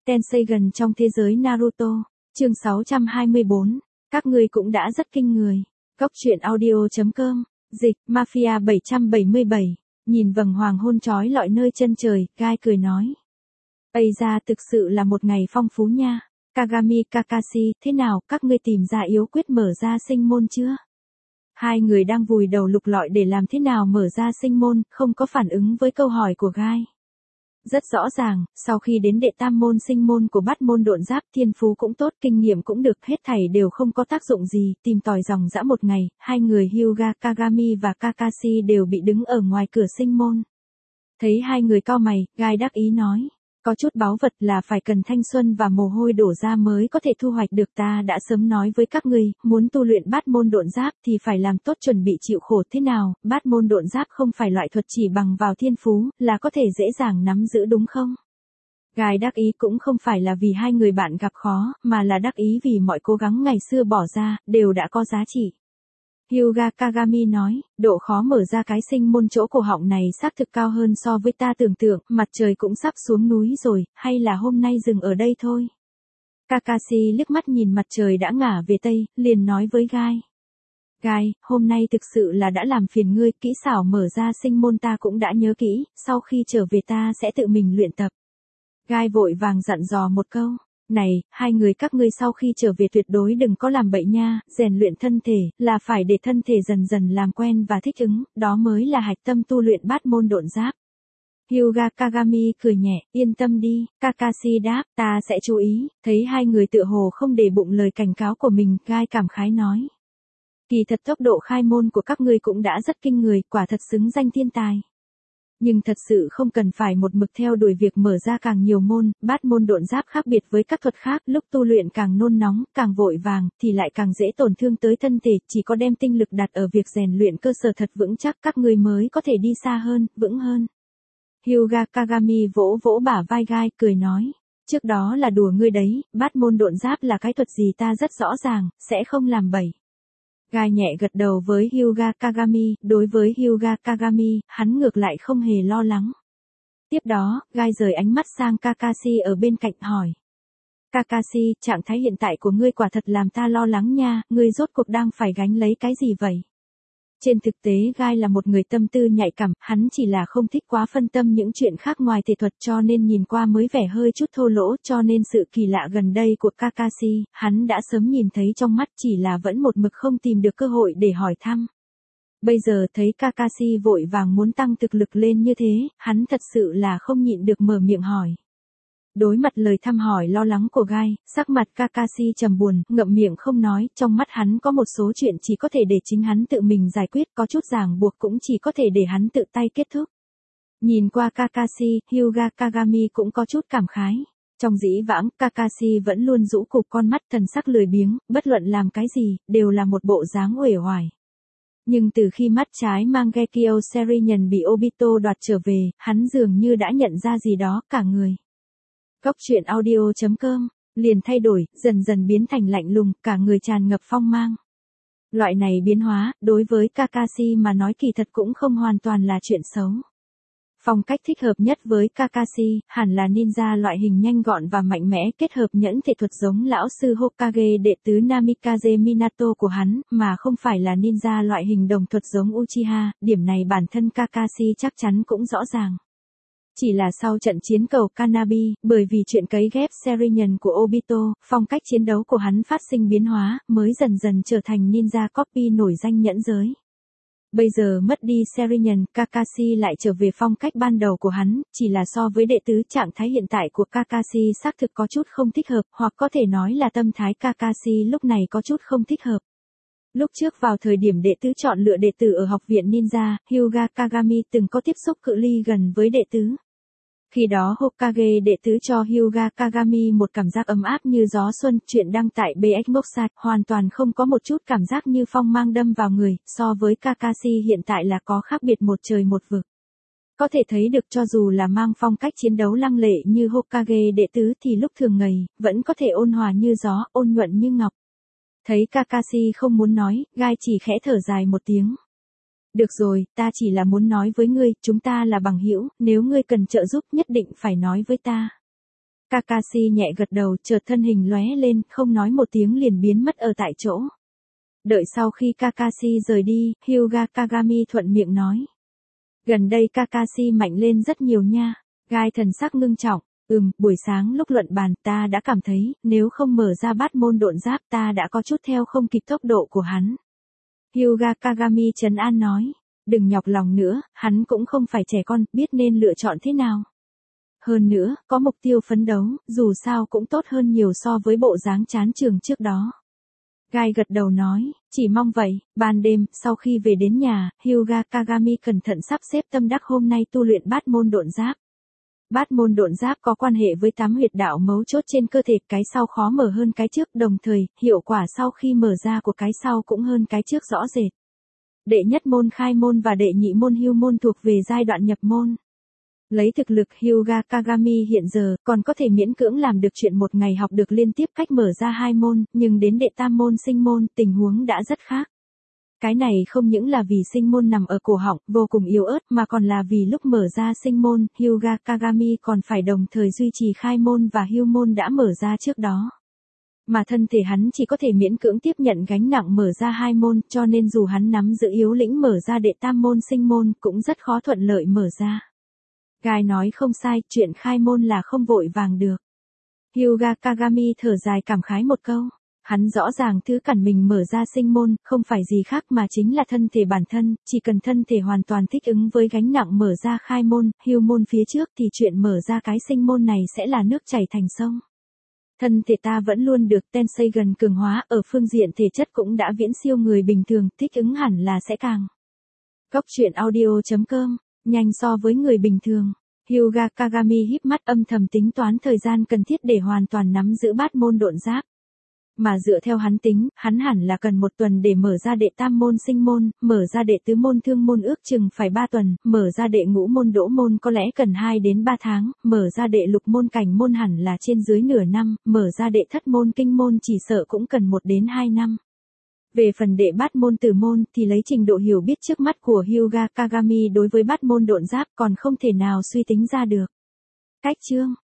Tenseigan trong thế giới Naruto, chương 624, các ngươi cũng đã rất kinh người. Góc truyện audio.com, dịch, Mafia 777, nhìn vầng hoàng hôn trói lọi nơi chân trời, Gai cười nói. Ây ra thực sự là một ngày phong phú nha. Kagami Kakashi, thế nào, các ngươi tìm ra yếu quyết mở ra sinh môn chưa? Hai người đang vùi đầu lục lọi để làm thế nào mở ra sinh môn, không có phản ứng với câu hỏi của Gai. Rất rõ ràng, sau khi đến đệ tam môn sinh môn của bát môn độn giáp, thiên phú cũng tốt, kinh nghiệm cũng được, hết thảy đều không có tác dụng gì, tìm tòi dòng dã một ngày, hai người Hyuga Kagami và Kakashi đều bị đứng ở ngoài cửa sinh môn. Thấy hai người cau mày, Gai đắc ý nói. Có chút báu vật là phải cần thanh xuân và mồ hôi đổ ra mới có thể thu hoạch được, ta đã sớm nói với các ngươi, muốn tu luyện bát môn độn giáp thì phải làm tốt chuẩn bị chịu khổ thế nào, bát môn độn giáp không phải loại thuật chỉ bằng vào thiên phú, là có thể dễ dàng nắm giữ đúng không? Gai đắc ý cũng không phải là vì hai người bạn gặp khó, mà là đắc ý vì mọi cố gắng ngày xưa bỏ ra, đều đã có giá trị. Hyuga Kagami nói, độ khó mở ra cái sinh môn chỗ cổ họng này xác thực cao hơn so với ta tưởng tượng, mặt trời cũng sắp xuống núi rồi, hay là hôm nay dừng ở đây thôi. Kakashi liếc mắt nhìn mặt trời đã ngả về tây, liền nói với Gai. Gai, hôm nay thực sự là đã làm phiền ngươi, kỹ xảo mở ra sinh môn ta cũng đã nhớ kỹ, sau khi trở về ta sẽ tự mình luyện tập. Gai vội vàng dặn dò một câu. Này, hai người các ngươi sau khi trở về tuyệt đối đừng có làm bậy nha, rèn luyện thân thể, là phải để thân thể dần dần làm quen và thích ứng, đó mới là hạch tâm tu luyện bát môn độn giáp. Hyuga Kagami cười nhẹ, yên tâm đi, Kakashi đáp, ta sẽ chú ý, thấy hai người tựa hồ không để bụng lời cảnh cáo của mình, Gai cảm khái nói. Kỳ thật tốc độ khai môn của các ngươi cũng đã rất kinh người, quả thật xứng danh thiên tài. Nhưng thật sự không cần phải một mực theo đuổi việc mở ra càng nhiều môn, bát môn độn giáp khác biệt với các thuật khác, lúc tu luyện càng nôn nóng, càng vội vàng, thì lại càng dễ tổn thương tới thân thể, chỉ có đem tinh lực đặt ở việc rèn luyện cơ sở thật vững chắc các ngươi mới có thể đi xa hơn, vững hơn. Hyuga Kagami vỗ vỗ bả vai Gai, cười nói, trước đó là đùa ngươi đấy, bát môn độn giáp là cái thuật gì ta rất rõ ràng, sẽ không làm bậy. Gai nhẹ gật đầu với Hyuga Kagami, đối với Hyuga Kagami, hắn ngược lại không hề lo lắng. Tiếp đó, Gai rời ánh mắt sang Kakashi ở bên cạnh hỏi. Kakashi, trạng thái hiện tại của ngươi quả thật làm ta lo lắng nha, ngươi rốt cuộc đang phải gánh lấy cái gì vậy? Trên thực tế Gai là một người tâm tư nhạy cảm, hắn chỉ là không thích quá phân tâm những chuyện khác ngoài thể thuật cho nên nhìn qua mới vẻ hơi chút thô lỗ, cho nên sự kỳ lạ gần đây của Kakashi, hắn đã sớm nhìn thấy trong mắt, chỉ là vẫn một mực không tìm được cơ hội để hỏi thăm. Bây giờ thấy Kakashi vội vàng muốn tăng thực lực lên như thế, hắn thật sự là không nhịn được mở miệng hỏi. Đối mặt lời thăm hỏi lo lắng của Gai, sắc mặt Kakashi trầm buồn, ngậm miệng không nói, trong mắt hắn có một số chuyện chỉ có thể để chính hắn tự mình giải quyết, có chút ràng buộc cũng chỉ có thể để hắn tự tay kết thúc. Nhìn qua Kakashi, Hyuga Kagami cũng có chút cảm khái. Trong dĩ vãng, Kakashi vẫn luôn rũ cụp con mắt, thần sắc lười biếng, bất luận làm cái gì, đều là một bộ dáng uể oải. Nhưng từ khi mắt trái Mangekyo Serinyàn bị Obito đoạt trở về, hắn dường như đã nhận ra gì đó, cả người. Góc truyện audio.com, liền thay đổi, dần dần biến thành lạnh lùng, cả người tràn ngập phong mang. Loại này biến hóa, đối với Kakashi mà nói kỳ thật cũng không hoàn toàn là chuyện xấu. Phong cách thích hợp nhất với Kakashi, hẳn là ninja loại hình nhanh gọn và mạnh mẽ kết hợp nhẫn thể thuật giống lão sư Hokage đệ tứ Namikaze Minato của hắn, mà không phải là ninja loại hình đồng thuật giống Uchiha, điểm này bản thân Kakashi chắc chắn cũng rõ ràng. Chỉ là sau trận chiến cầu Kanabi, bởi vì chuyện cấy ghép Serinyàn của Obito, phong cách chiến đấu của hắn phát sinh biến hóa, mới dần dần trở thành ninja copy nổi danh nhẫn giới. Bây giờ mất đi Serinyàn, Kakashi lại trở về phong cách ban đầu của hắn, chỉ là so với đệ tứ, trạng thái hiện tại của Kakashi xác thực có chút không thích hợp, hoặc có thể nói là tâm thái Kakashi lúc này có chút không thích hợp. Lúc trước vào thời điểm đệ tứ chọn lựa đệ tử ở học viện ninja, Hyuga Kagami từng có tiếp xúc cự ly gần với đệ tứ. Khi đó Hokage đệ tứ cho Hyuga Kagami một cảm giác ấm áp như gió xuân, chuyện đăng tại BX Moxa, hoàn toàn không có một chút cảm giác như phong mang đâm vào người, so với Kakashi hiện tại là có khác biệt một trời một vực. Có thể thấy được cho dù là mang phong cách chiến đấu lăng lệ như Hokage đệ tứ thì lúc thường ngày, vẫn có thể ôn hòa như gió, ôn nhuận như ngọc. Thấy Kakashi không muốn nói, Gai chỉ khẽ thở dài một tiếng. Được rồi, ta chỉ là muốn nói với ngươi, chúng ta là bằng hữu, nếu ngươi cần trợ giúp nhất định phải nói với ta. Kakashi nhẹ gật đầu, chợt thân hình lóe lên, không nói một tiếng liền biến mất ở tại chỗ. Đợi sau khi Kakashi rời đi, Hyuga Kagami thuận miệng nói. Gần đây Kakashi mạnh lên rất nhiều nha. Gai thần sắc ngưng trọng. Buổi sáng lúc luận bàn ta đã cảm thấy, nếu không mở ra bát môn độn giáp ta đã có chút theo không kịp tốc độ của hắn. Hyuga Kagami trấn an nói. Đừng nhọc lòng nữa, hắn cũng không phải trẻ con, biết nên lựa chọn thế nào. Hơn nữa, có mục tiêu phấn đấu, dù sao cũng tốt hơn nhiều so với bộ dáng chán trường trước đó. Gai gật đầu nói, chỉ mong vậy. Ban đêm, sau khi về đến nhà, Hyuga Kagami cẩn thận sắp xếp tâm đắc hôm nay tu luyện bát môn độn giáp. Bát môn độn giáp có quan hệ với 8 huyệt đạo mấu chốt trên cơ thể, cái sau khó mở hơn cái trước, đồng thời, hiệu quả sau khi mở ra của cái sau cũng hơn cái trước rõ rệt. Đệ nhất môn khai môn và đệ nhị môn hưu môn thuộc về giai đoạn nhập môn. Lấy thực lực Hyuga Kagami hiện giờ, còn có thể miễn cưỡng làm được chuyện một ngày học được liên tiếp cách mở ra 2 môn, nhưng đến đệ tam môn sinh môn, tình huống đã rất khác. Cái này không những là vì sinh môn nằm ở cổ họng, vô cùng yếu ớt, mà còn là vì lúc mở ra sinh môn, Hyuga Kagami còn phải đồng thời duy trì khai môn và hưu môn đã mở ra trước đó. Mà thân thể hắn chỉ có thể miễn cưỡng tiếp nhận gánh nặng mở ra 2 môn, cho nên dù hắn nắm giữ yếu lĩnh mở ra đệ tam môn sinh môn, cũng rất khó thuận lợi mở ra. Gai nói không sai, chuyện khai môn là không vội vàng được. Hyuga Kagami thở dài cảm khái một câu. Hắn rõ ràng thứ cản mình mở ra sinh môn, không phải gì khác mà chính là thân thể bản thân, chỉ cần thân thể hoàn toàn thích ứng với gánh nặng mở ra khai môn, hưu môn phía trước thì chuyện mở ra cái sinh môn này sẽ là nước chảy thành sông. Thân thể ta vẫn luôn được Tensei gần cường hóa, ở phương diện thể chất cũng đã viễn siêu người bình thường, thích ứng hẳn là sẽ càng. Góc truyện audio.com, nhanh so với người bình thường. Hyuga Kagami híp mắt âm thầm tính toán thời gian cần thiết để hoàn toàn nắm giữ bát môn độn giáp. Mà dựa theo hắn tính, hắn hẳn là cần 1 tuần để mở ra đệ tam môn sinh môn, mở ra đệ tứ môn thương môn ước chừng phải 3 tuần, mở ra đệ ngũ môn đỗ môn có lẽ cần 2 đến 3 tháng, mở ra đệ lục môn cảnh môn hẳn là trên dưới nửa năm, mở ra đệ thất môn kinh môn chỉ sợ cũng cần 1 đến 2 năm. Về phần đệ bát môn tử môn thì lấy trình độ hiểu biết trước mắt của Hyuga Kagami đối với bát môn độn giáp còn không thể nào suy tính ra được. Cách chương